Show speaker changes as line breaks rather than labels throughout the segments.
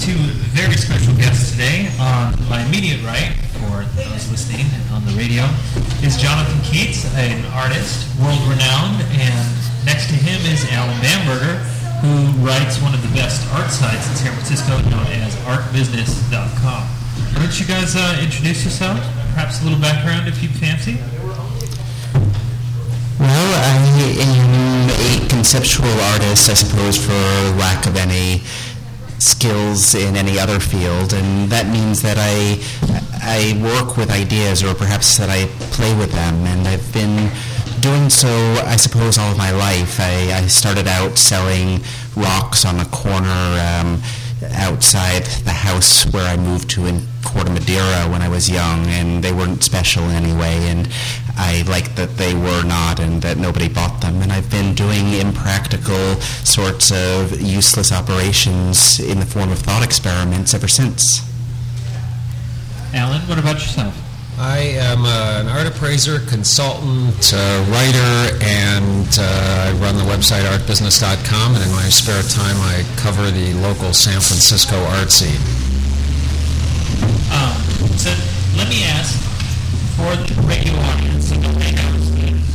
two very special guests today. On my immediate right, for those listening on the radio, is Jonathan Keats, an artist, world-renowned, and next to him is Alan Bamberger, who writes one of the best art sites in San Francisco known as artbusiness.com. Why don't you guys introduce yourselves? Perhaps a little background if you fancy.
Well, I am a conceptual artist, I suppose, for lack of any skills in any other field, and that means that I work with ideas, or perhaps that I play with them, and I've been doing so, I suppose, all of my life. I started out selling rocks on a corner outside the house where I moved to in Corte Madera when I was young, and they weren't special in any way, and I liked that they were not and that nobody bought them, and I've been doing impractical sorts of useless operations in the form of thought experiments ever since.
Alan, what about yourself?
I am an art appraiser, consultant, writer, and I run the website artbusiness.com, and in my spare time I cover the local San Francisco art scene.
So let me ask, for the radio audience, so nobody knows,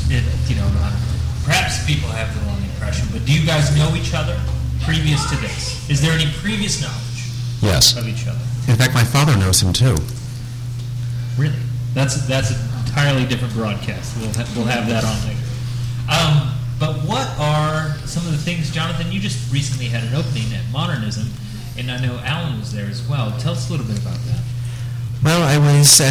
perhaps people have the wrong impression, but do you guys know each other previous to this? Is there any previous knowledge
Yes.
of each other?
In fact, my father knows him too.
Really? That's an entirely different broadcast. We'll have that on later. But what are some of the things, Jonathan, you just recently had an opening at Modernism, and I know Alan was there as well. Tell us a little bit about that.
Well, I was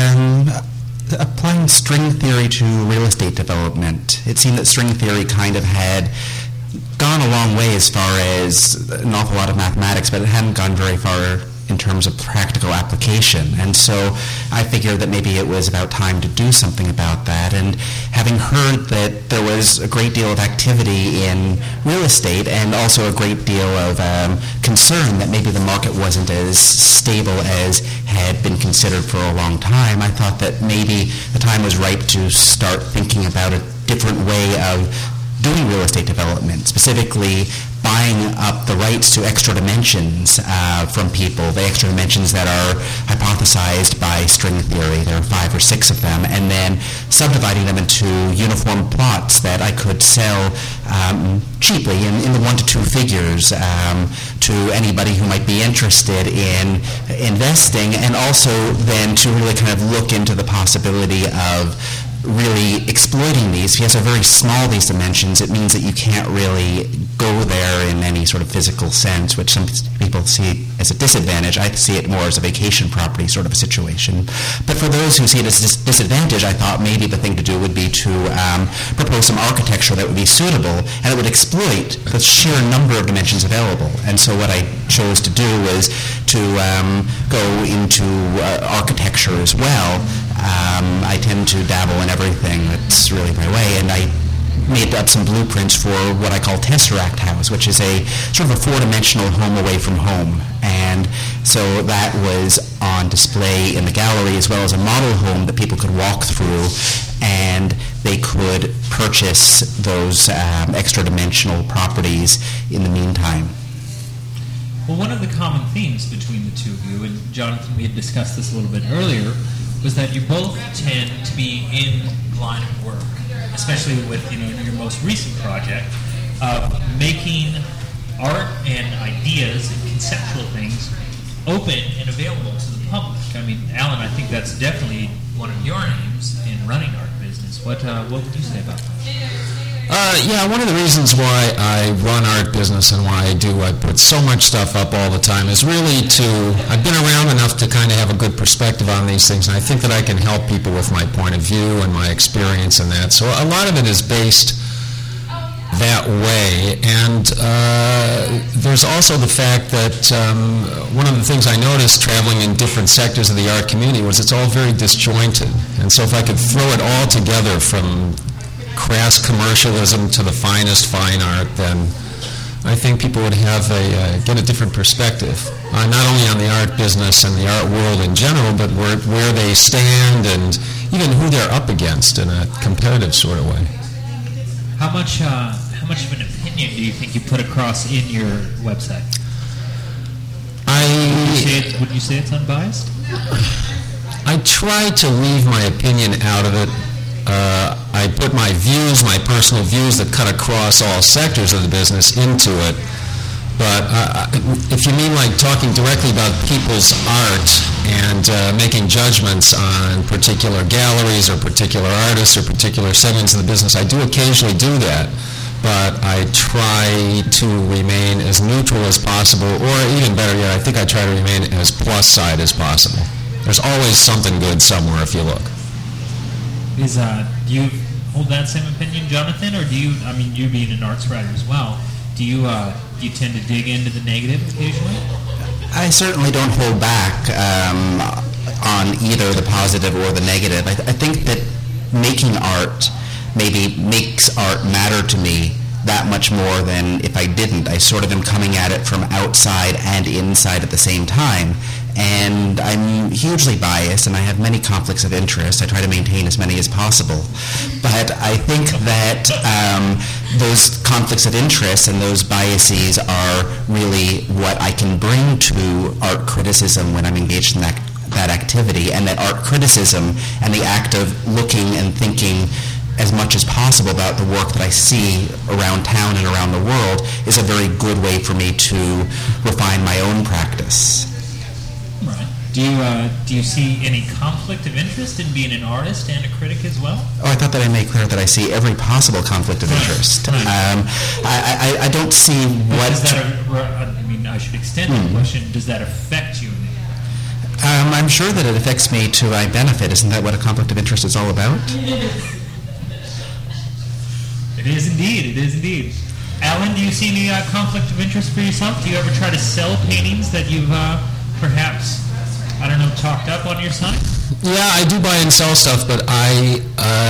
applying string theory to real estate development. It seemed that string theory kind of had gone a long way as far as an awful lot of mathematics, but it hadn't gone very far in terms of practical application. And so I figured that maybe it was about time to do something about that. And having heard that there was a great deal of activity in real estate and also a great deal of concern that maybe the market wasn't as stable as had been considered for a long time, I thought that maybe the time was ripe to start thinking about a different way of doing real estate development, specifically buying up the rights to extra dimensions from people, the extra dimensions that are hypothesized by string theory. There are 5 or 6 of them, and then subdividing them into uniform plots that I could sell cheaply in the 1 to 2 figures to anybody who might be interested in investing, and also then to really kind of look into the possibility of really exploiting these. If you have very small these dimensions, it means that you can't really go there in any sort of physical sense, which some people see as a disadvantage. I see it more as a vacation property sort of a situation. But for those who see it as a disadvantage, I thought maybe the thing to do would be to propose some architecture that would be suitable, and it would exploit the sheer number of dimensions available. And so what I chose to do was to go into architecture as well. I tend to dabble in everything. That's really my way, and I made up some blueprints for what I call Tesseract House, which is a sort of a 4-dimensional home away from home. And so that was on display in the gallery, as well as a model home that people could walk through, and they could purchase those extra dimensional properties in the meantime.
Well, one of the common themes between the two of you, and Jonathan, we had discussed this a little bit earlier, was that you both tend to be in the line of work, especially with your most recent project of making art and ideas and conceptual things open and available to the public. I mean, Alan, I think that's definitely one of your aims in running art business. What would you say about that?
One of the reasons why I run art business and why I put so much stuff up all the time is really I've been around enough to kind of have a good perspective on these things, and I think that I can help people with my point of view and my experience and that. So a lot of it is based that way, and there's also the fact that one of the things I noticed traveling in different sectors of the art community was it's all very disjointed, and so if I could throw it all together from crass commercialism to the finest fine art, then I think people would have get a different perspective, not only on the art business and the art world in general, but where they stand and even who they're up against in a competitive sort of way.
How much of an opinion do you think you put across in your website?
I
Would you say it's unbiased?
I try to leave my opinion out of it. I put my views, my personal views that cut across all sectors of the business into it. But if you mean like talking directly about people's art and making judgments on particular galleries or particular artists or particular segments of the business, I do occasionally do that. But I try to remain as neutral as possible, or even better yet, I think I try to remain as plus side as possible. There's always something good somewhere if you look.
Do you hold that same opinion, Jonathan, or do you? I mean, you being an arts writer as well, do you tend to dig into the negative occasionally?
I certainly don't hold back on either the positive or the negative. I think that making art maybe makes art matter to me that much more than if I didn't. I sort of am coming at it from outside and inside at the same time. And I'm hugely biased, and I have many conflicts of interest. I try to maintain as many as possible. But I think that those conflicts of interest and those biases are really what I can bring to art criticism when I'm engaged in that activity, and that art criticism and the act of looking and thinking as much as possible about the work that I see around town and around the world is a very good way for me to refine my own practice.
Right. Do you see any conflict of interest in being an artist and a critic as well?
Oh, I thought that I made clear that I see every possible conflict of interest.
Right.
I don't see what...
I should extend the question. Does that affect you?
I'm sure that it affects me to my benefit. Isn't that what a conflict of interest is all about?
It is indeed. Alan, do you see any conflict of interest for yourself? Do you ever try to sell paintings that you've perhaps, talked up on your site?
Yeah, I do buy and sell stuff, but I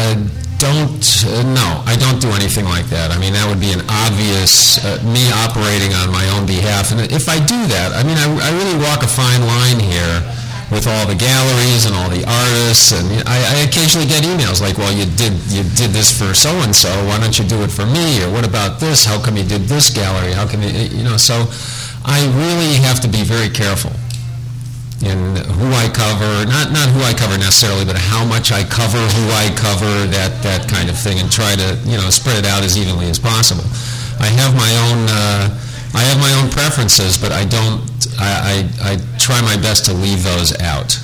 don't do anything like that. I mean, that would be an obvious me operating on my own behalf. And if I do that, I really walk a fine line here with all the galleries and all the artists, and I occasionally get emails like, well, you did this for so-and-so, why don't you do it for me, or what about this, how come you did this gallery, how come so I really have to be very careful in who I cover, not who I cover necessarily, but how much I cover, who I cover, that kind of thing, and try to, spread it out as evenly as possible. I have my own preferences, but I try my best to leave those out.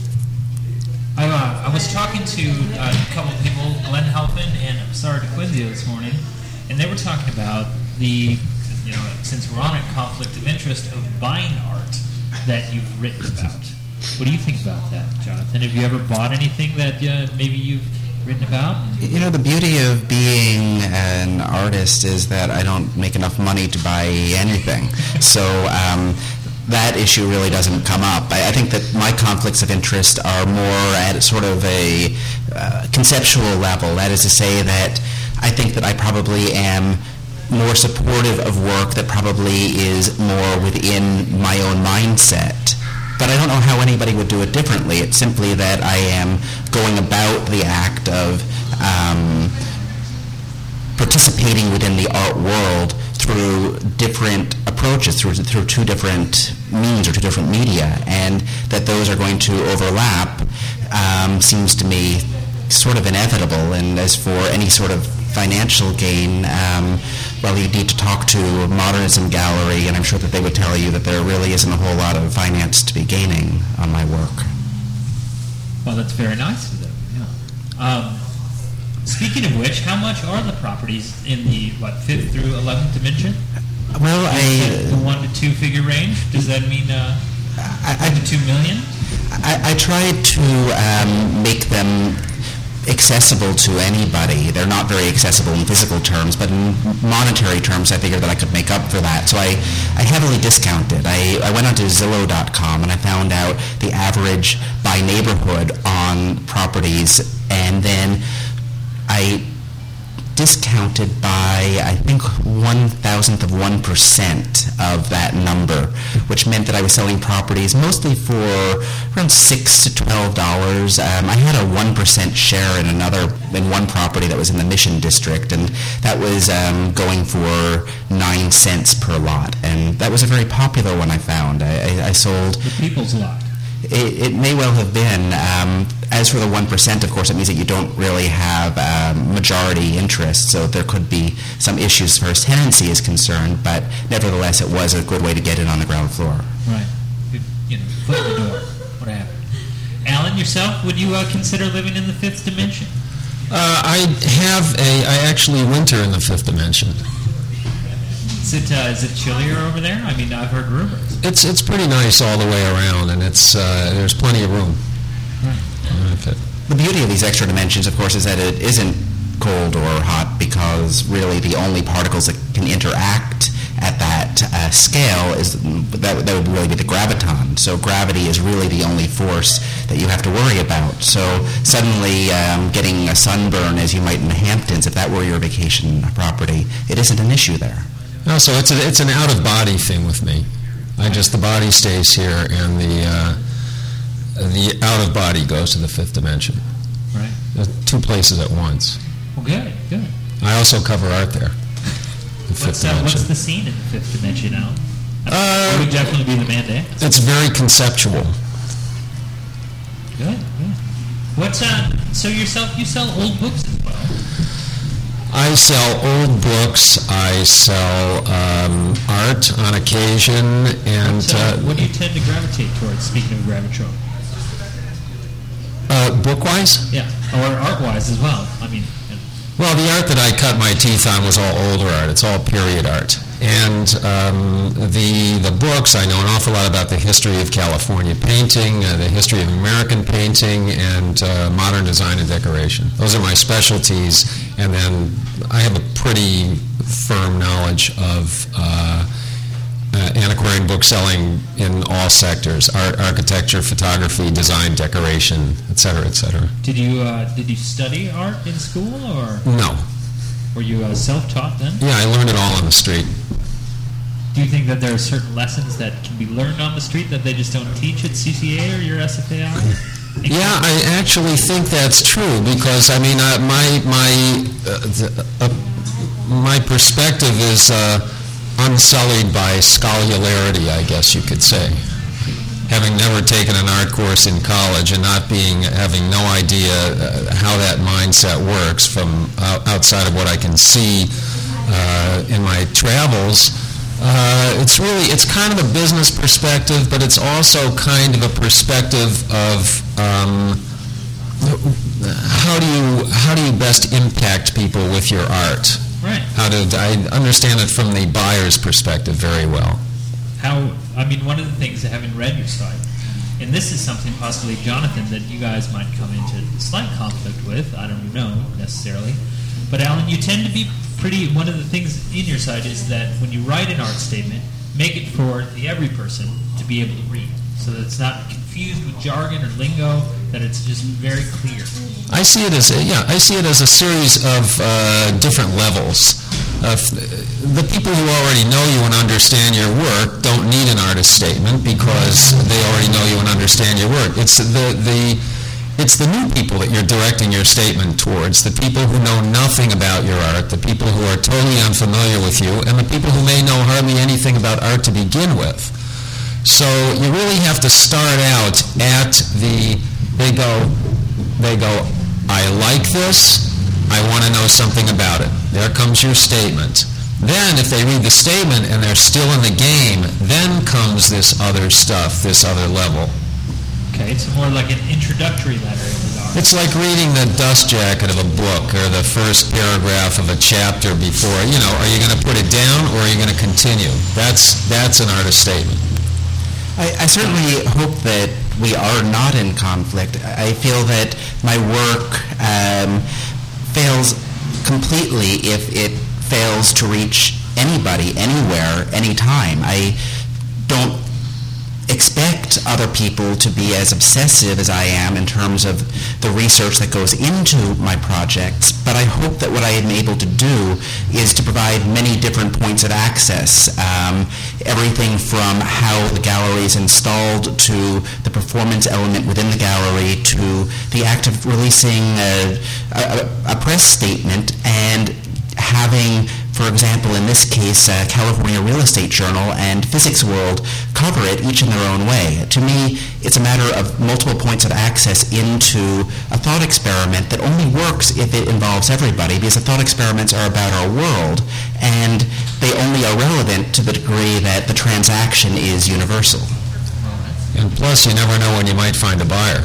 I was talking to a couple of people, Glenn Halpin and Sarah DeQuinzio this morning, and they were talking about since we're on a conflict of interest of buying art that you've written about. What do you think about that, Jonathan? Have you ever bought anything that maybe you've written about?
The beauty of being an artist is that I don't make enough money to buy anything. So that issue really doesn't come up. I think that my conflicts of interest are more at sort of a conceptual level. That is to say that I think that I probably am more supportive of work that probably is more within my own mindset. But I don't know how anybody would do it differently. It's simply that I am going about the act of participating within the art world through different approaches, through two different means or two different media, and that those are going to overlap seems to me sort of inevitable. And as for any sort of financial gain, you need to talk to a Modernism Gallery, and I'm sure that they would tell you that there really isn't a whole lot of finance to be gaining on my work.
Well, that's very nice of them. Yeah. Speaking of which, how much are the properties in the 5th through 11th dimension?
Well,
the 1 to 2 figure range. Does that mean 1 to 2 million?
I tried to make them accessible to anybody. They're not very accessible in physical terms, but in monetary terms, I figured that I could make up for that. So I heavily discounted. I went onto Zillow.com and I found out the average by neighborhood on properties, and then I discounted by, I think, 1/1000% of that number, which meant that I was selling properties mostly for around $6 to $12. I had a 1% share in one property that was in the Mission District, and that was going for 9 cents per lot, and that was a very popular one I found. I sold...
The People's Lot.
It may well have been. As for the 1%, of course, it means that you don't really have majority interest, so there could be some issues as far as tenancy is concerned, but nevertheless, it was a good way to get in on the ground floor.
Right. Foot in the door. What happened? Alan, yourself, would you consider living in the fifth dimension?
I actually winter in the fifth dimension.
Is it chillier over there? I mean, I've heard rumors.
It's pretty nice all the way around, and there's plenty of room.
Right.
The beauty of these extra dimensions, of course, is that it isn't cold or hot, because really the only particles that can interact at that scale that would really be the graviton. So gravity is really the only force that you have to worry about. So suddenly getting a sunburn, as you might in the Hamptons, if that were your vacation property, it isn't an issue there.
No, so it's an out-of-body thing with me. The body stays here, and the out-of-body goes to the fifth dimension.
Right.
Two places at once.
Well, good.
I also cover art there.
What's the scene in the fifth dimension, Alan? You would definitely be the man to ask.
It's very conceptual.
Good. So you sell old books as well?
I sell old books. I sell art on occasion, and
what do you tend to gravitate towards? Speaking of gravitate,
book-wise?
Yeah, or art-wise as well. I mean,
well, the art that I cut my teeth on was all older art. It's all period art, and the books. I know an awful lot about the history of California painting, the history of American painting, and modern design and decoration. Those are my specialties. And then I have a pretty firm knowledge of antiquarian book selling in all sectors: art, architecture, photography, design, decoration, et cetera, et cetera.
Did you study art in school, or
no?
Were you self-taught then?
Yeah, I learned it all on the street.
Do you think that there are certain lessons that can be learned on the street that they just don't teach at CCA or your SFAI?
Yeah, I actually think that's true, because I mean, my perspective is unsullied by scholarity, I guess you could say. Having never taken an art course in college and having no idea how that mindset works from outside of what I can see in my travels. It's kind of a business perspective, but it's also kind of a perspective of how do you best impact people with your art?
Right.
I understand it from the buyer's perspective very well.
One of the things, having read your site, and this is something possibly, Jonathan, that you guys might come into slight conflict with. I don't know necessarily, but Alan, you tend to be one of the things in your site is that when you write an art statement, make it for the every person to be able to read, so that it's not confused with jargon or lingo, that it's just very clear.
I see it as a series of different levels. The people who already know you and understand your work don't need an artist statement, because they already know you and understand your work. It's the new people that you're directing your statement towards, the people who know nothing about your art, the people who are totally unfamiliar with you, and the people who may know hardly anything about art to begin with. So you really have to start out at they go, I like this, I want to know something about it. There comes your statement. Then if they read the statement and they're still in the game, then comes this other stuff, this other level.
Okay, it's more like an introductory letter.
It's like reading the dust jacket of a book or the first paragraph of a chapter before. Are you going to put it down or are you going to continue? That's an artist statement.
I certainly hope that we are not in conflict. I feel that my work fails completely if it fails to reach anybody, anywhere, anytime. I don't expect other people to be as obsessive as I am in terms of the research that goes into my projects, but I hope that what I am able to do is to provide many different points of access. Everything from how the gallery is installed to the performance element within the gallery to the act of releasing a press statement and having, for example, in this case, California Real Estate Journal and Physics World cover it each in their own way. To me, it's a matter of multiple points of access into a thought experiment that only works if it involves everybody, because the thought experiments are about our world, and they only are relevant to the degree that the transaction is universal.
And plus, you never know when you might find a buyer.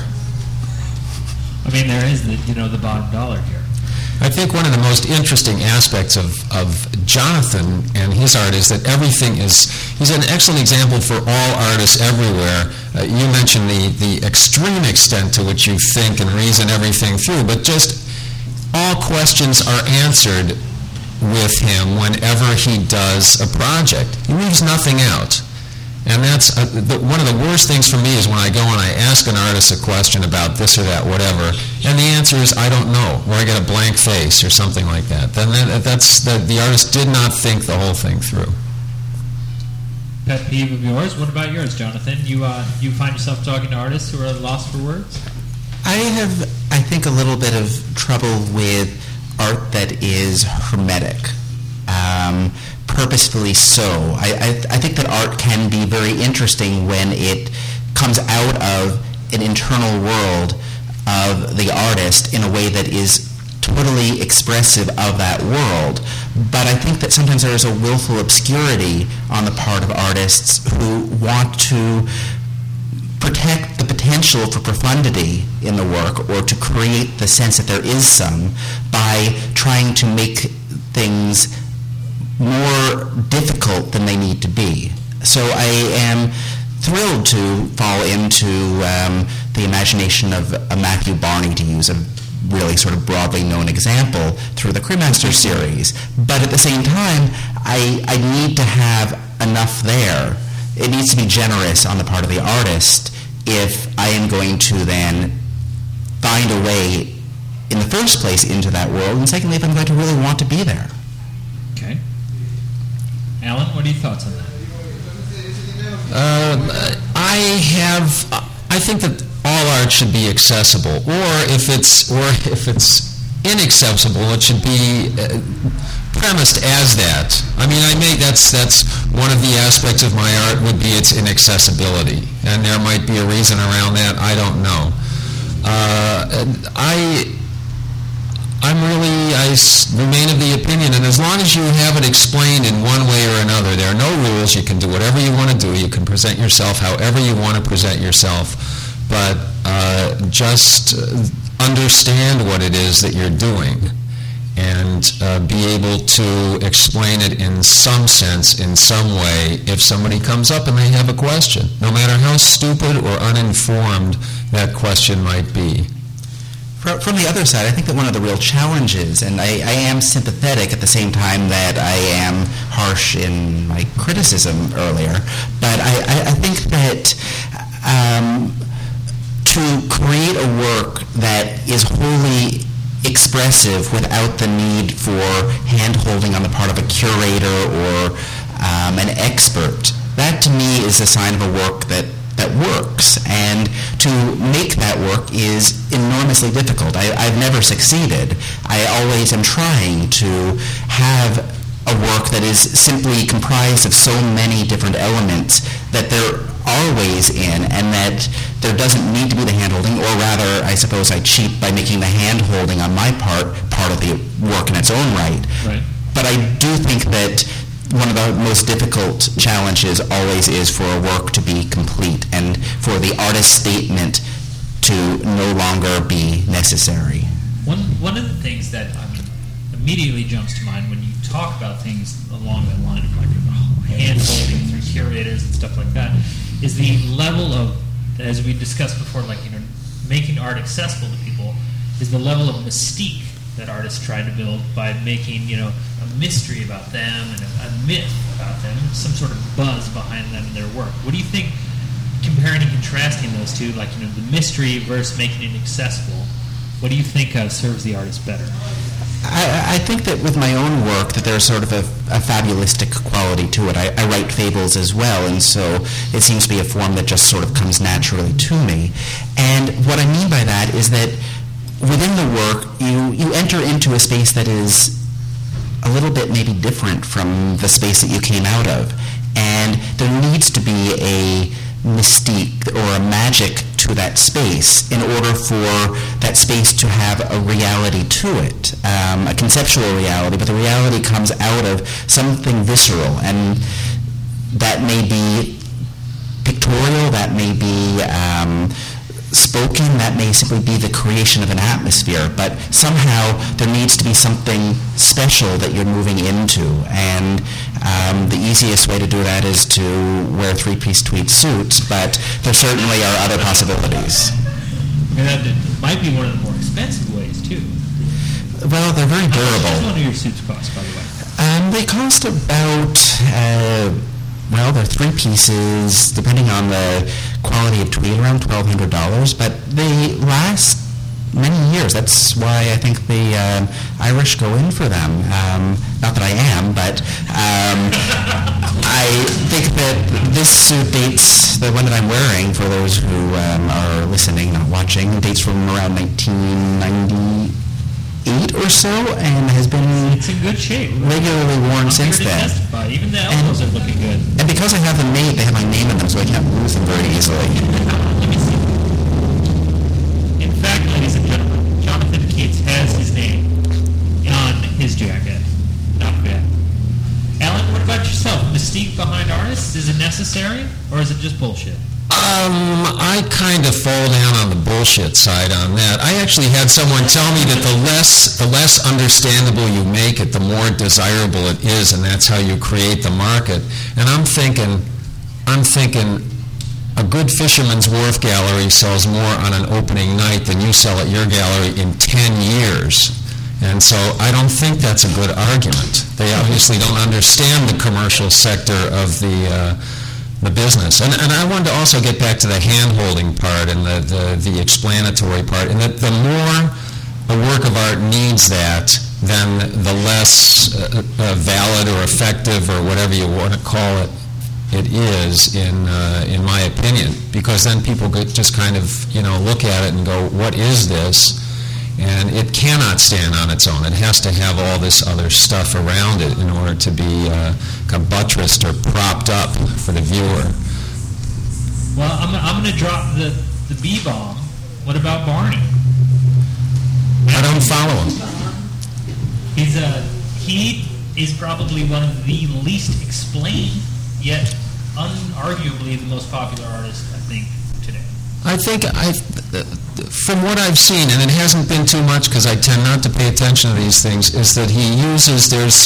I mean, there is the bottom dollar here.
I think one of the most interesting aspects of Jonathan and his art is that he's an excellent example for all artists everywhere. You mentioned the extreme extent to which you think and reason everything through, but just all questions are answered with him whenever he does a project. He leaves nothing out. And that's one of the worst things for me is when I go and I ask an artist a question about this or that, whatever, and the answer is, I don't know, or I get a blank face or something like that. Then the artist did not think the whole thing through.
Pet peeve of yours? What about yours, Jonathan? You find yourself talking to artists who are at a loss for words?
I have, I think, a little bit of trouble with art that is hermetic. Purposefully so. I think that art can be very interesting when it comes out of an internal world of the artist in a way that is totally expressive of that world. But I think that sometimes there is a willful obscurity on the part of artists who want to protect the potential for profundity in the work or to create the sense that there is some by trying to make things more difficult than they need to be. So I am thrilled to fall into the imagination of a Matthew Barney, to use a really sort of broadly known example, through the Cremaster series. But at the same time, I need to have enough there. It needs to be generous on the part of the artist if I am going to then find a way in the first place into that world, and secondly, if I'm going to really want to be there.
Okay. Alan, what are your thoughts on that?
I think that all art should be accessible, or if it's inaccessible, it should be premised as that. I mean, that's one of the aspects of my art would be its inaccessibility, and there might be a reason around that. I don't know. I remain of the opinion, and as long as you have it explained in one way or another, there are no rules. You can do whatever you want to do. You can present yourself however you want to present yourself, but just understand what it is that you're doing and be able to explain it in some sense, in some way, if somebody comes up and they have a question, no matter how stupid or uninformed that question might be.
From the other side, I think that one of the real challenges, and I am sympathetic at the same time that I am harsh in my criticism earlier, but I think that to create a work that is wholly expressive without the need for hand-holding on the part of a curator or an expert, that to me is a sign of a work that works, and to make that work is enormously difficult. I've never succeeded. I always am trying to have a work that is simply comprised of so many different elements that there are ways in, and that there doesn't need to be the hand-holding, or rather, I suppose I cheat by making the hand-holding on my part of the work in its own right. But I do think that one of the most difficult challenges always is for a work to be complete and for the artist's statement to no longer be necessary.
One of the things that immediately jumps to mind when you talk about things along that line of like hand-holding through curators and stuff like that is the level of, as we discussed before, like, you know, making art accessible to people, is the level of mystique that artists try to build by making, you know, a mystery about them and a myth about them, some sort of buzz behind them and their work. What do you think, comparing and contrasting those two, like the mystery versus making it accessible, what do you think serves the artist better?
I think that with my own work that there's sort of a fabulistic quality to it. I write fables as well, and so it seems to be a form that just sort of comes naturally to me. And what I mean by that is that within the work, you enter into a space that is a little bit maybe different from the space that you came out of. And there needs to be a mystique or a magic to that space in order for that space to have a reality to it, a conceptual reality, but the reality comes out of something visceral, and that may be pictorial, that may be spoken, that may simply be the creation of an atmosphere, but somehow there needs to be something special that you're moving into, and the easiest way to do that is to wear three-piece tweed suits, but there certainly are other possibilities.
And that might be one of the more expensive ways, too.
Well, they're very durable.
How much does one of your suits cost, by the way?
They cost about, they're three pieces, depending on the quality of tweed, around $1,200, but they last many years. That's why I think the Irish go in for them. Not that I am, but I think that this suit dates, the one that I'm wearing, for those who are listening, not watching, dates from around 1998 or so, and has been
it's in good shape.
Regularly worn since then.
Testify. Even the elbows are looking good.
And because I have them made, they have my name in them, so I can't lose them very easily.
Let me see. In fact, ladies and gentlemen, Jonathan Keats has his name on his jacket. Not bad. Alan, what about yourself? Mystique behind artists, is it necessary, or is it just bullshit?
I kind of fall down on the bullshit side on that. I actually had someone tell me that the less understandable you make it, the more desirable it is, and that's how you create the market. And I'm thinking a good Fisherman's Wharf gallery sells more on an opening night than you sell at your gallery in 10 years. And so I don't think that's a good argument. They obviously don't understand the commercial sector of the business. And I wanted to also get back to the hand-holding part and the explanatory part, and that the more a work of art needs that, then the less valid or effective or whatever you want to call it is, in my opinion, because then people just kind of look at it and go, what is this? And it cannot stand on its own. It has to have all this other stuff around it in order to be buttressed or propped up for the viewer.
Well, I'm going to drop the B-bomb. What about Barney?
I don't follow him.
He is probably one of the least explained, yet unarguably the most popular artist, I think, today.
I think from what I've seen, and it hasn't been too much because I tend not to pay attention to these things, is that he uses, there's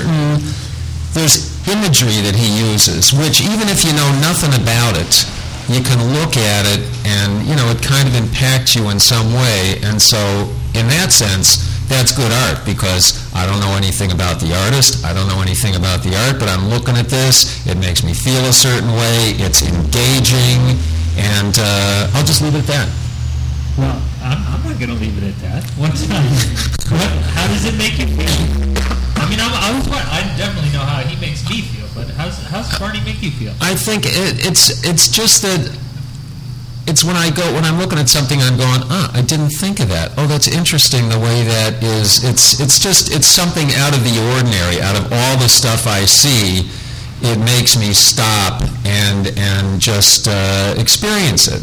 imagery that he uses, which even if you know nothing about it, you can look at it and, it kind of impacts you in some way. And so in that sense, that's good art, because I don't know anything about the artist, I don't know anything about the art, but I'm looking at this, it makes me feel a certain way, it's engaging, and I'll just leave it at that.
Well, I'm not going to leave it at that. How does it make you feel? I mean, I definitely know how he makes me feel, but how's Barney make you feel?
I think it's just that it's when I'm looking at something, I'm going, I didn't think of that. Oh, that's interesting the way that is. It's something out of the ordinary. Out of all the stuff I see, it makes me stop and just experience it.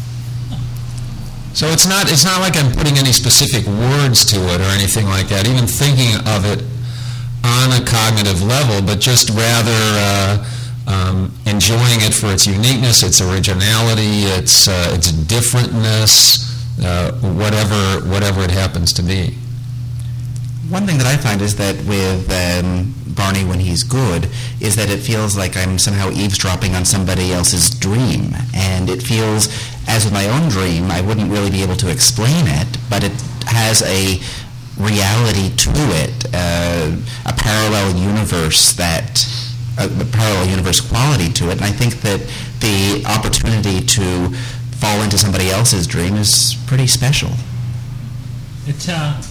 So it's not like I'm putting any specific words to it or anything like that, even thinking of it on a cognitive level, but just rather enjoying it for its uniqueness, its originality, its differentness, whatever it happens to be.
One thing that I find is that with Barney, when he's good, is that it feels like I'm somehow eavesdropping on somebody else's dream. And it feels, as with my own dream, I wouldn't really be able to explain it, but it has a reality to it, a parallel universe that a parallel universe quality to it. And I think that the opportunity to fall into somebody else's dream is pretty special.
It's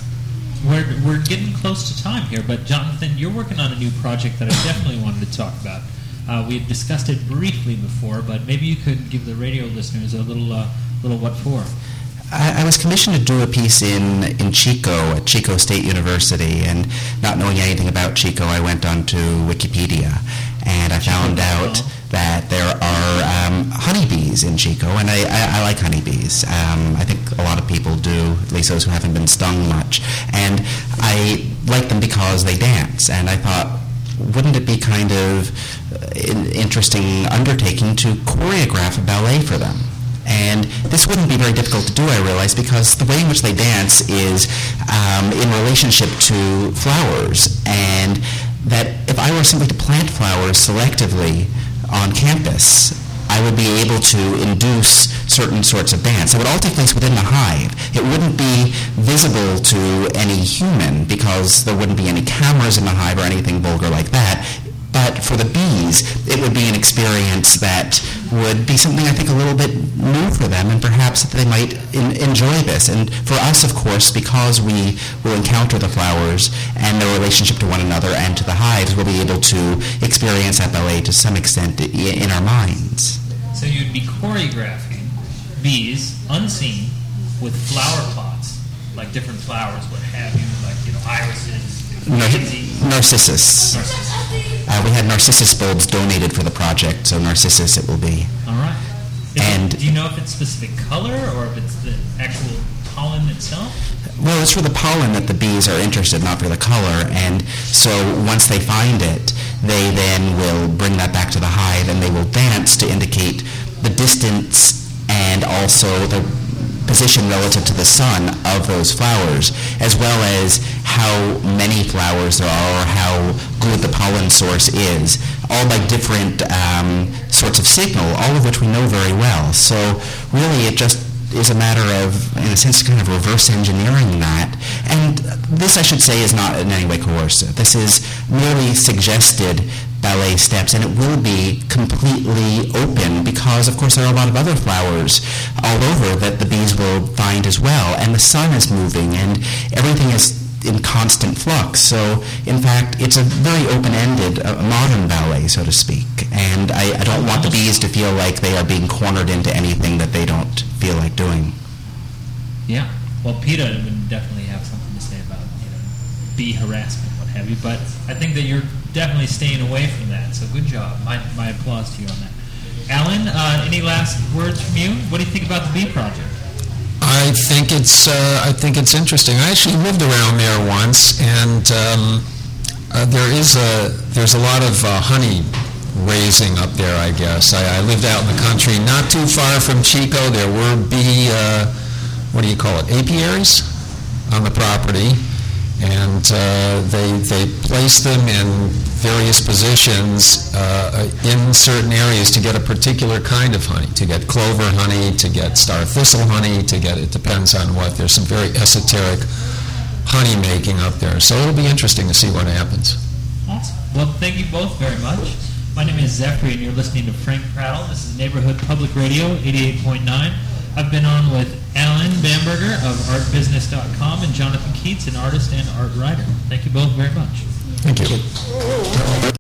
we're getting close to time here, but Jonathan, you're working on a new project that I definitely wanted to talk about. We had discussed it briefly before, but maybe you could give the radio listeners a little what for.
I was commissioned to do a piece in Chico at Chico State University, and not knowing anything about Chico, I went onto Wikipedia, and I found out that there are honeybees in Chico, and I like honeybees. I think a lot of people do, at least those who haven't been stung much. And I like them because they dance, and I thought, wouldn't it be kind of an interesting undertaking to choreograph a ballet for them? And this wouldn't be very difficult to do, I realize, because the way in which they dance is in relationship to flowers, and that if I were simply to plant flowers selectively on campus, I would be able to induce certain sorts of dance. It would all take place within the hive. It wouldn't be visible to any human because there wouldn't be any cameras in the hive or anything vulgar like that. But for the bees, it would be an experience that would be something, I think, a little bit new for them, and perhaps they might enjoy this. And for us, of course, because we will encounter the flowers and their relationship to one another and to the hives, we'll be able to experience that ballet to some extent in our minds.
So you'd be choreographing bees, unseen, with flower pots, like different flowers, what have you, like, irises,
Narcissus. We had narcissus bulbs donated for the project, so narcissus it will be.
All right. Do you know if it's specific color or if it's the actual pollen itself?
Well, it's for the pollen that the bees are interested, not for the color. And so once they find it, they then will bring that back to the hive, and they will dance to indicate the distance and also the position relative to the sun of those flowers, as well as how many flowers there are or how good the pollen source is, all by different sorts of signal, all of which we know very well. So really it just is a matter of, in a sense, kind of reverse engineering that. And this, I should say, is not in any way coercive. This is merely suggested ballet steps, and it will be completely open because, of course, there are a lot of other flowers all over that the bees will find as well, and the sun is moving, and everything is in constant flux. So, in fact, it's a very open-ended, modern ballet, so to speak, and I don't want the bees to feel like they are being cornered into anything that they don't feel like doing.
Yeah. Well, Peter would definitely have something to say about bee harassment, what have you, but I think that you're definitely staying away from that, so good job. My applause to you on that. Alan, any last words from you? What do you think about the bee project?
I think it's interesting. I actually lived around there once, and there's a lot of honey raising up there, I guess. I lived out in the country, not too far from Chico. There were bee, apiaries on the property, and they placed them in various positions in certain areas to get a particular kind of honey, to get clover honey, to get star thistle honey, it depends on what. There's some very esoteric honey making up there. So it'll be interesting to see what happens.
Awesome. Well, thank you both very much. My name is Zephyr, and you're listening to Frank Prattle. This is Neighborhood Public Radio, 88.9. I've been on with Alan Bamberger of artbusiness.com and Jonathan Keats, an artist and art writer. Thank you both very much.
Thank you.